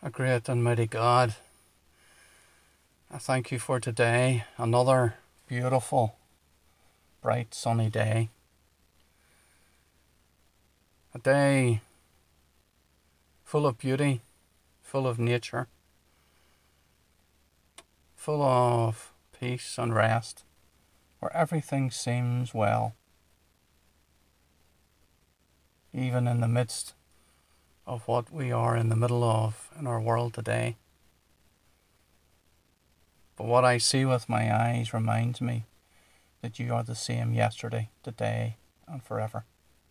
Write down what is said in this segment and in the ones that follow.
A great and mighty God, I thank you for today, another beautiful, bright, sunny day. A day full of beauty, full of nature, full of peace and rest, where everything seems well, even in the midst of what we are in the middle of in our world today. But what I see with my eyes reminds me that you are the same yesterday, today, and forever.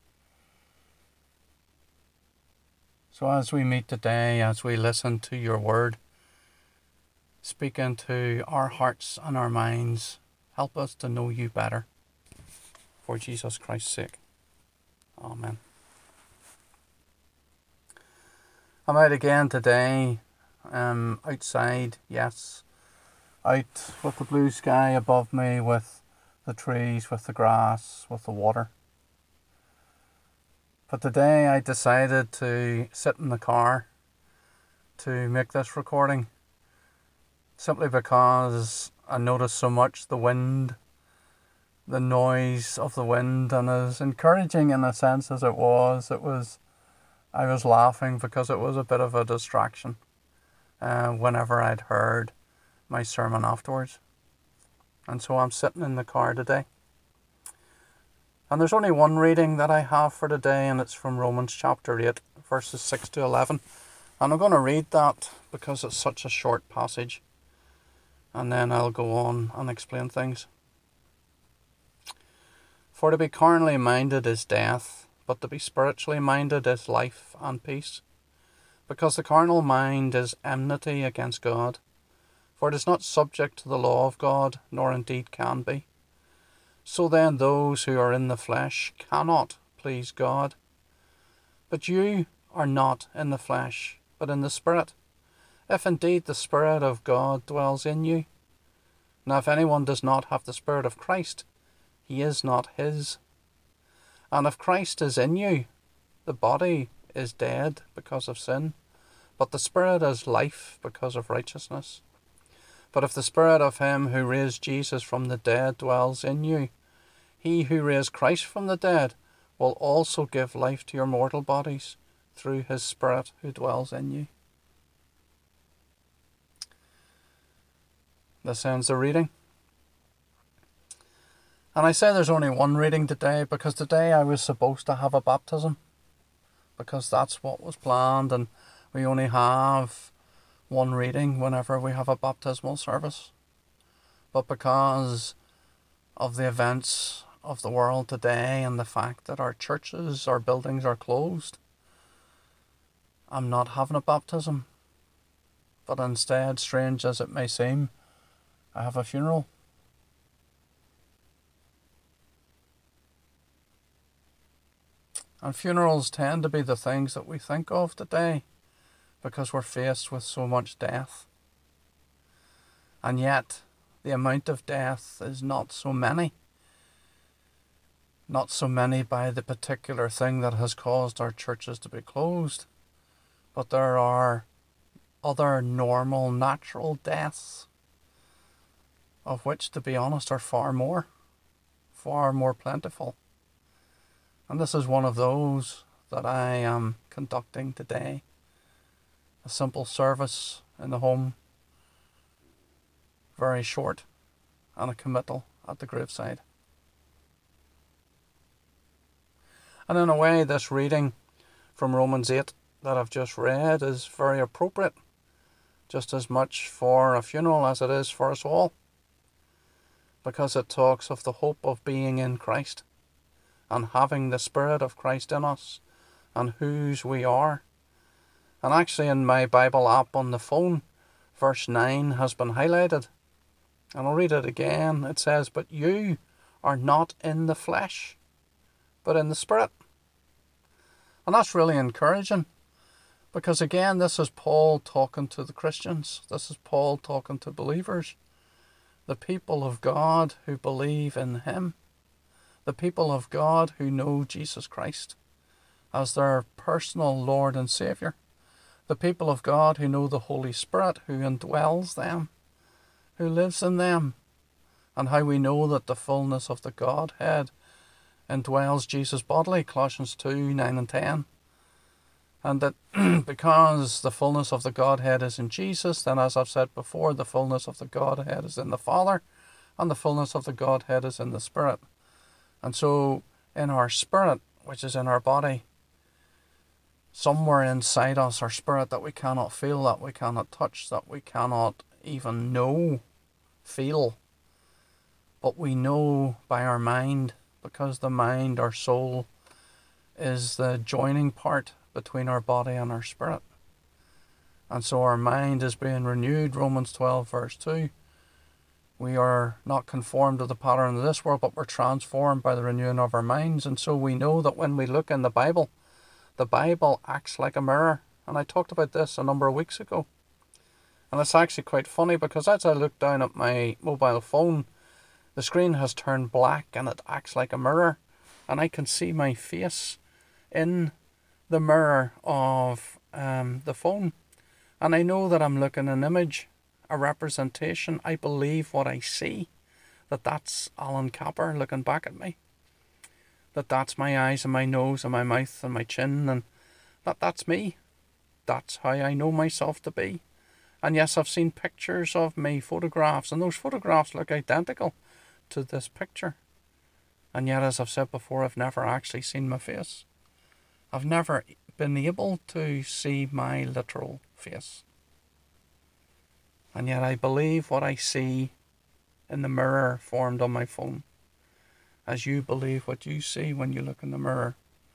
So as we meet today, as we listen to your word, speak into our hearts and our minds, help us to know you better. For Jesus Christ's sake. Amen. I'm out again today, outside, yes, out with the blue sky above me, with the trees, with the grass, with the water. But today I decided to sit in the car to make this recording, simply because I noticed so much the wind, the noise of the wind, and as encouraging in a sense as I was laughing because it was a bit of a distraction whenever I'd heard my sermon afterwards. And so I'm sitting in the car today. And there's only one reading that I have for today, and it's from Romans chapter 8, verses 6 to 11. And I'm going to read that because it's such a short passage. And then I'll go on and explain things. For to be carnally minded is death, but to be spiritually minded is life and peace. Because the carnal mind is enmity against God, for it is not subject to the law of God, nor indeed can be. So then those who are in the flesh cannot please God. But you are not in the flesh, but in the Spirit, if indeed the Spirit of God dwells in you. Now if anyone does not have the Spirit of Christ, he is not his. And if Christ is in you, the body is dead because of sin, but the Spirit is life because of righteousness. But if the Spirit of him who raised Jesus from the dead dwells in you, he who raised Christ from the dead will also give life to your mortal bodies through his Spirit who dwells in you. This ends the reading. And I say there's only one reading today because today I was supposed to have a baptism, because that's what was planned, and we only have one reading whenever we have a baptismal service. But because of the events of the world today and the fact that our churches, our buildings are closed, I'm not having a baptism. But instead, strange as it may seem, I have a funeral. And funerals tend to be the things that we think of today because we're faced with so much death. And yet, the amount of death is not so many. Not so many by the particular thing that has caused our churches to be closed. But there are other normal, natural deaths, of which, to be honest, are far more plentiful. And this is one of those that I am conducting today. A simple service in the home, very short, and a committal at the graveside. And in a way, this reading from Romans 8 that I've just read is very appropriate, just as much for a funeral as it is for us all, because it talks of the hope of being in Christ, and having the Spirit of Christ in us, and whose we are. And actually in my Bible app on the phone, verse 9 has been highlighted. And I'll read it again. It says, but you are not in the flesh, but in the Spirit. And that's really encouraging, because again, this is Paul talking to the Christians. This is Paul talking to believers, the people of God who believe in him. The people of God who know Jesus Christ as their personal Lord and Saviour. The people of God who know the Holy Spirit who indwells them, who lives in them, and how we know that the fullness of the Godhead indwells Jesus bodily, Colossians 2, 9 and 10. And that because the fullness of the Godhead is in Jesus, then as I've said before, the fullness of the Godhead is in the Father, and the fullness of the Godhead is in the Spirit. And so in our spirit, which is in our body, somewhere inside us, our spirit that we cannot feel, that we cannot touch, that we cannot even feel, but we know by our mind, because the mind, our soul, is the joining part between our body and our spirit. And so our mind is being renewed, Romans 12 verse 2. We are not conformed to the pattern of this world, but we're transformed by the renewing of our minds. And so we know that when we look in the Bible acts like a mirror. And I talked about this a number of weeks ago. And it's actually quite funny, because as I look down at my mobile phone, the screen has turned black and it acts like a mirror. And I can see my face in the mirror of the phone. And I know that I'm looking at an image, a representation. I believe what I see, that's Alan Capper looking back at me. That's my eyes and my nose and my mouth and my chin, and that's me. That's how I know myself to be. And yes, I've seen pictures of me, photographs, and those photographs look identical to this picture. And yet, as I've said before, I've never actually seen my face. I've never been able to see my literal face. And yet I believe what I see in the mirror formed on my phone, as you believe what you see when you look in the mirror.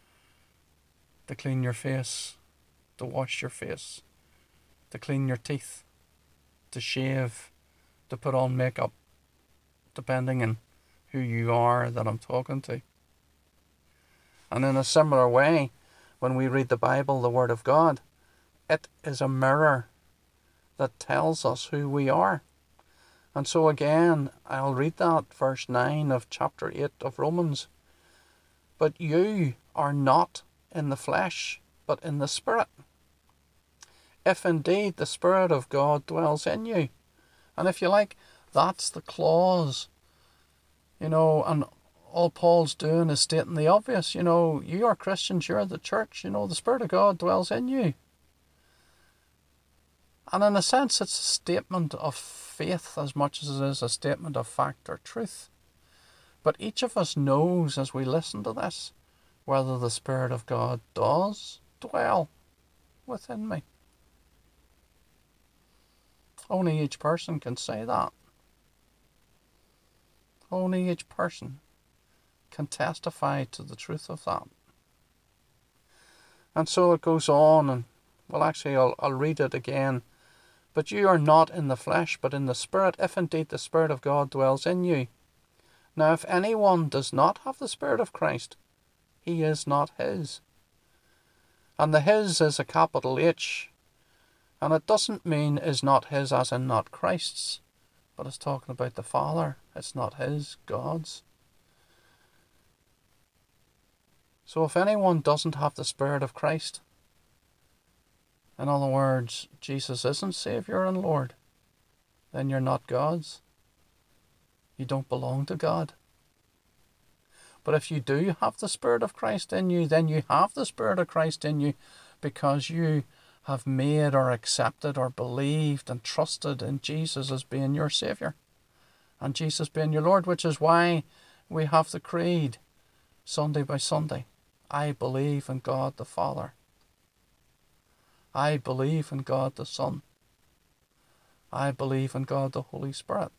To clean your face, to wash your face, to clean your teeth, to shave, to put on makeup, depending on who you are that I'm talking to. And in a similar way, when we read the Bible, the Word of God, it is a mirror that tells us who we are. And so again, I'll read that verse 9 of chapter 8 of Romans. But you are not in the flesh, but in the Spirit, if indeed the Spirit of God dwells in you. And if you like, that's the clause, and all Paul's doing is stating the obvious. You are Christians, you're the church, the Spirit of God dwells in you. And in a sense, it's a statement of faith as much as it is a statement of fact or truth. But each of us knows as we listen to this whether the Spirit of God does dwell within me. Only each person can say that. Only each person can testify to the truth of that. And so it goes on, and well, actually I'll read it again. But you are not in the flesh, but in the Spirit, if indeed the Spirit of God dwells in you. Now if anyone does not have the Spirit of Christ, he is not his. And the his is a capital H. And it doesn't mean is not his as in not Christ's, but it's talking about the Father. It's not his, God's. So if anyone doesn't have the Spirit of Christ, in other words, Jesus isn't Saviour and Lord, then you're not God's. You don't belong to God. But if you do have the Spirit of Christ in you, then you have the Spirit of Christ in you because you have made or accepted or believed and trusted in Jesus as being your Saviour and Jesus being your Lord, which is why we have the creed Sunday by Sunday. I believe in God the Father. I believe in God the Son. I believe in God the Holy Spirit.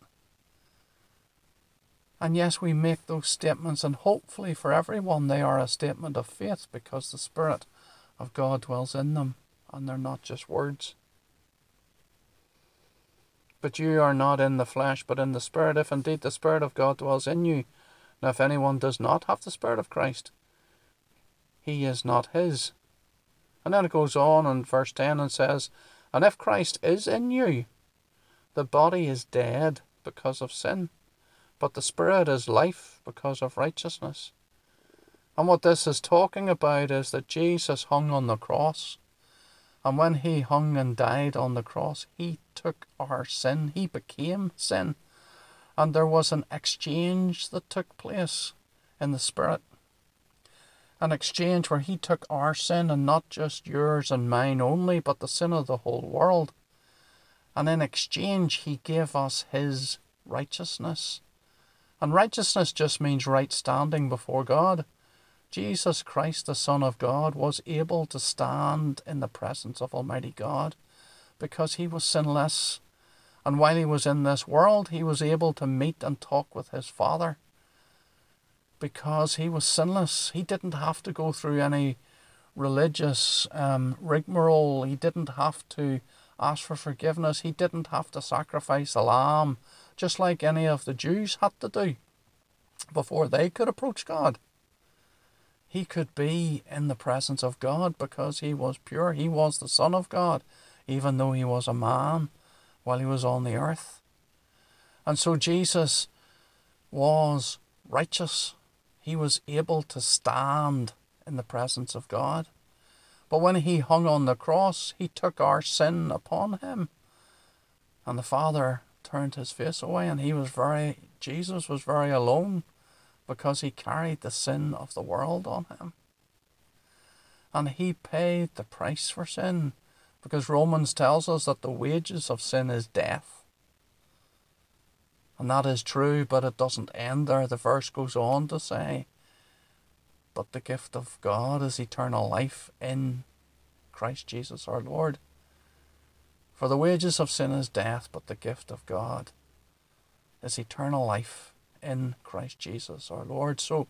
And yes, we make those statements, and hopefully for everyone they are a statement of faith because the Spirit of God dwells in them and they're not just words. But you are not in the flesh, but in the Spirit, if indeed the Spirit of God dwells in you. Now if anyone does not have the Spirit of Christ, he is not his. And then it goes on in verse 10 and says, and if Christ is in you, the body is dead because of sin, but the Spirit is life because of righteousness. And what this is talking about is that Jesus hung on the cross, And when he hung and died on the cross, he took our sin. He became sin. And there was an exchange that took place in the Spirit. An exchange where he took our sin, and not just yours and mine only, but the sin of the whole world. And in exchange, he gave us his righteousness. And righteousness just means right standing before God. Jesus Christ, the Son of God, was able to stand in the presence of Almighty God because he was sinless. And while he was in this world, he was able to meet and talk with his Father because he was sinless. He didn't have to go through any religious rigmarole. He didn't have to ask for forgiveness. He didn't have to sacrifice a lamb, just like any of the Jews had to do before they could approach God. He could be in the presence of God because he was pure. He was the Son of God, even though he was a man while he was on the earth. And so Jesus was righteous. He was able to stand in the presence of God. But when he hung on the cross, he took our sin upon him. And the Father turned his face away, and Jesus was very alone, because he carried the sin of the world on him. And he paid the price for sin, because Romans tells us that the wages of sin is death. And that is true, but it doesn't end there. The verse goes on to say, but the gift of God is eternal life in Christ Jesus our Lord. For the wages of sin is death, but the gift of God is eternal life in Christ Jesus our Lord. So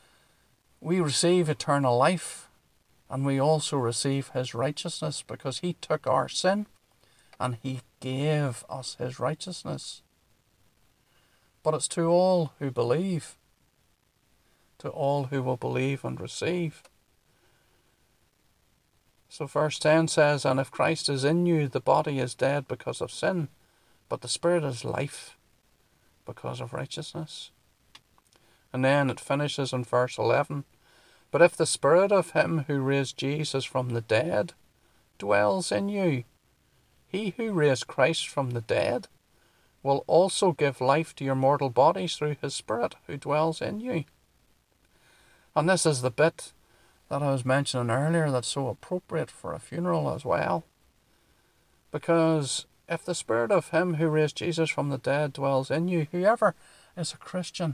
we receive eternal life, and we also receive his righteousness because he took our sin and he gave us his righteousness. But it's to all who believe, to all who will believe and receive. So verse 10 says, and if Christ is in you, the body is dead because of sin, but the Spirit is life because of righteousness. And then it finishes in verse 11. But if the Spirit of him who raised Jesus from the dead dwells in you, he who raised Christ from the dead will also give life to your mortal bodies through his Spirit who dwells in you. And this is the bit that I was mentioning earlier that's so appropriate for a funeral as well. Because if the Spirit of him who raised Jesus from the dead dwells in you, whoever is a Christian,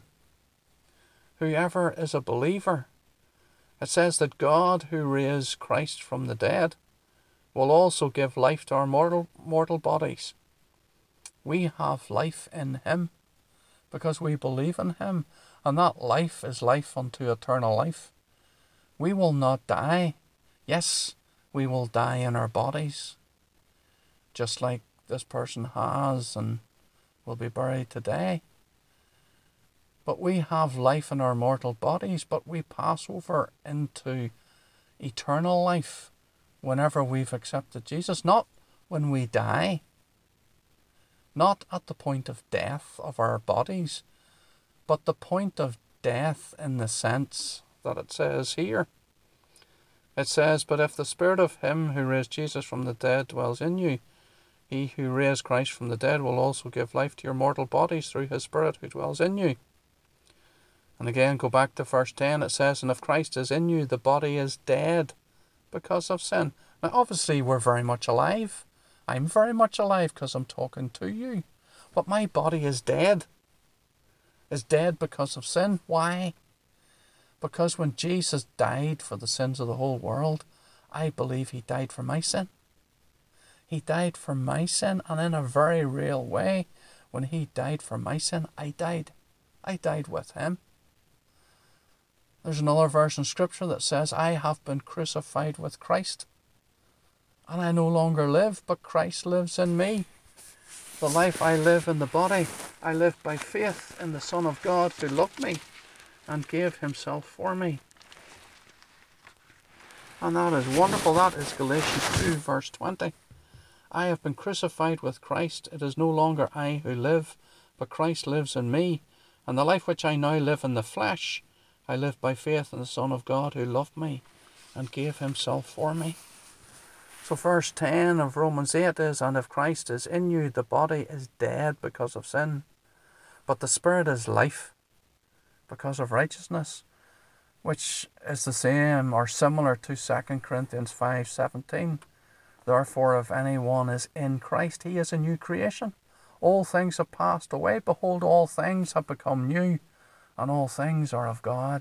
whoever is a believer, it says that God who raised Christ from the dead will also give life to our mortal bodies. We have life in him because we believe in him, and that life is life unto eternal life. We will not die. Yes, we will die in our bodies, just like this person has and will be buried today. But we have life in our mortal bodies, but we pass over into eternal life whenever we've accepted Jesus. Not when we die, not at the point of death of our bodies, but the point of death in the sense that it says here. It says, but if the Spirit of him who raised Jesus from the dead dwells in you, he who raised Christ from the dead will also give life to your mortal bodies through his Spirit who dwells in you. And again, go back to verse 10, it says, and if Christ is in you, the body is dead because of sin. Now, obviously, we're very much alive. I'm very much alive because I'm talking to you. But my body is dead. Is dead because of sin. Why? Because when Jesus died for the sins of the whole world, I believe he died for my sin. He died for my sin, and in a very real way, when he died for my sin, I died. I died with him. There's another verse in Scripture that says, I have been crucified with Christ, and I no longer live, but Christ lives in me. The life I live in the body, I live by faith in the Son of God who loved me and gave himself for me. And that is wonderful. That is Galatians 2 verse 20. I have been crucified with Christ. It is no longer I who live, but Christ lives in me. And the life which I now live in the flesh, I live by faith in the Son of God who loved me and gave himself for me. So verse 10 of Romans 8 is, and if Christ is in you, the body is dead because of sin, but the Spirit is life because of righteousness, which is the same or similar to 2 Corinthians 5:17. Therefore, if anyone is in Christ, he is a new creation. All things have passed away. Behold, all things have become new, and all things are of God.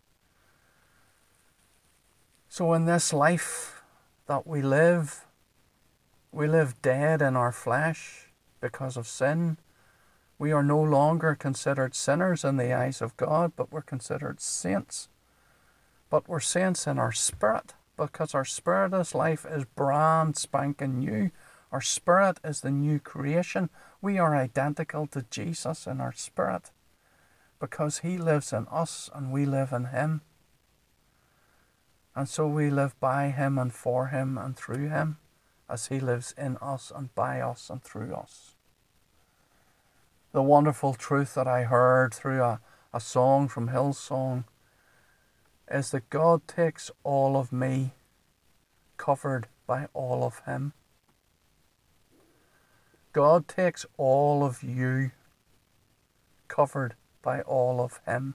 So in this life that we live dead in our flesh because of sin. We are no longer considered sinners in the eyes of God, but we're considered saints. But we're saints in our spirit, because our spirit's life is brand spanking new. Our spirit is the new creation. We are identical to Jesus in our spirit, because he lives in us and we live in him. And so we live by him and for him and through him, as he lives in us and by us and through us. The wonderful truth that I heard through a song from Hillsong is that God takes all of me, covered by all of him. God takes all of you, covered by all of him.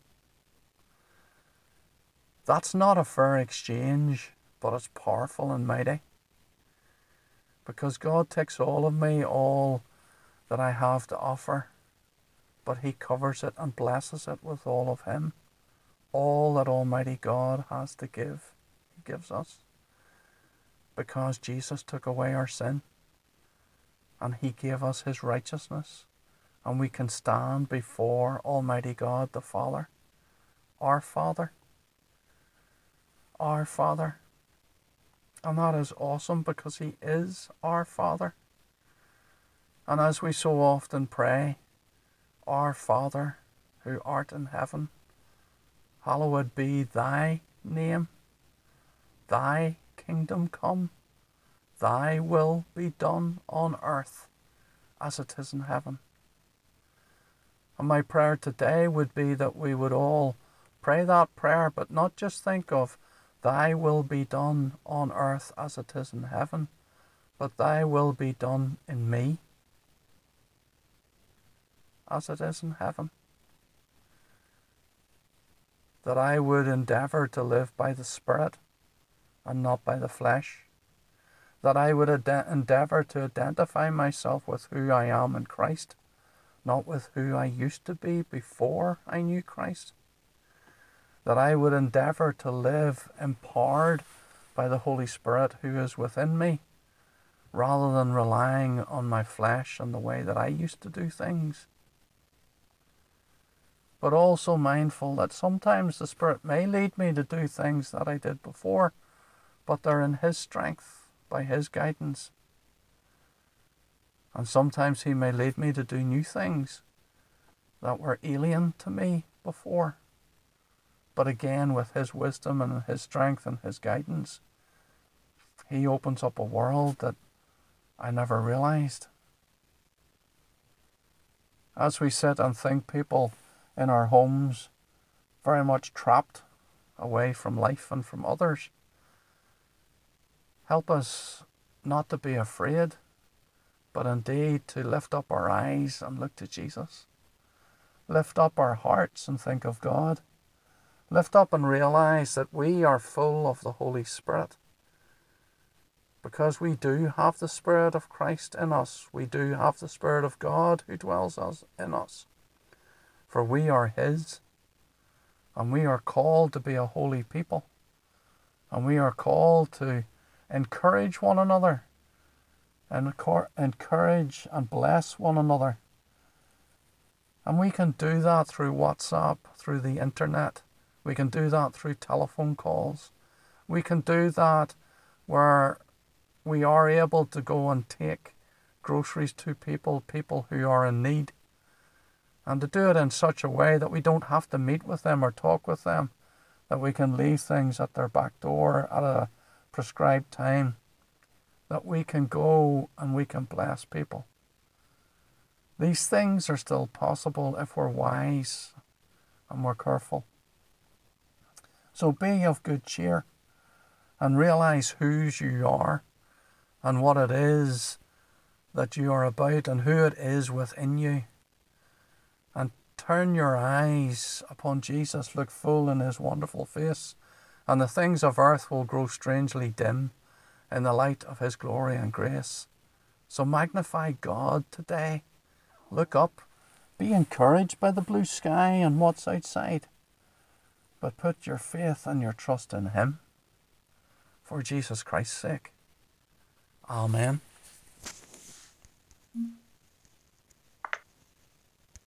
That's not a fair exchange, but it's powerful and mighty. Because God takes all of me, all that I have to offer, but he covers it and blesses it with all of him. All that Almighty God has to give, he gives us. Because Jesus took away our sin, and he gave us his righteousness, and we can stand before Almighty God the Father, our Father. Our Father. And that is awesome, because he is our Father. And as we so often pray, our Father who art in heaven, hallowed be thy name. Thy kingdom come. Thy will be done on earth as it is in heaven. And my prayer today would be that we would all pray that prayer, but not just think of thy will be done on earth as it is in heaven, but thy will be done in me as it is in heaven. That I would endeavour to live by the Spirit and not by the flesh. That I would endeavour to identify myself with who I am in Christ, not with who I used to be before I knew Christ. That I would endeavour to live empowered by the Holy Spirit who is within me, rather than relying on my flesh and the way that I used to do things. But also mindful that sometimes the Spirit may lead me to do things that I did before, but they're in his strength, by his guidance. And sometimes he may lead me to do new things that were alien to me before. But again, with his wisdom and his strength and his guidance, he opens up a world that I never realized. As we sit and think, people in our homes very much trapped away from life and from others, help us not to be afraid, but indeed to lift up our eyes and look to Jesus. Lift up our hearts and think of God. Lift up and realize that we are full of the Holy Spirit. Because we do have the Spirit of Christ in us. We do have the Spirit of God who dwells in us. For we are his. And we are called to be a holy people. And we are called to encourage one another. And encourage and bless one another. And we can do that through WhatsApp, through the internet. We can do that through telephone calls. We can do that where we are able to go and take groceries to people who are in need. And to do it in such a way that we don't have to meet with them or talk with them. That we can leave things at their back door at a prescribed time. That we can go and we can bless people. These things are still possible if we're wise and we're careful. So be of good cheer and realize whose you are and what it is that you are about and who it is within you. And turn your eyes upon Jesus, look full in his wonderful face, and the things of earth will grow strangely dim in the light of his glory and grace. So magnify God today. Look up. Be encouraged by the blue sky and what's outside. But put your faith and your trust in him. For Jesus Christ's sake. Amen.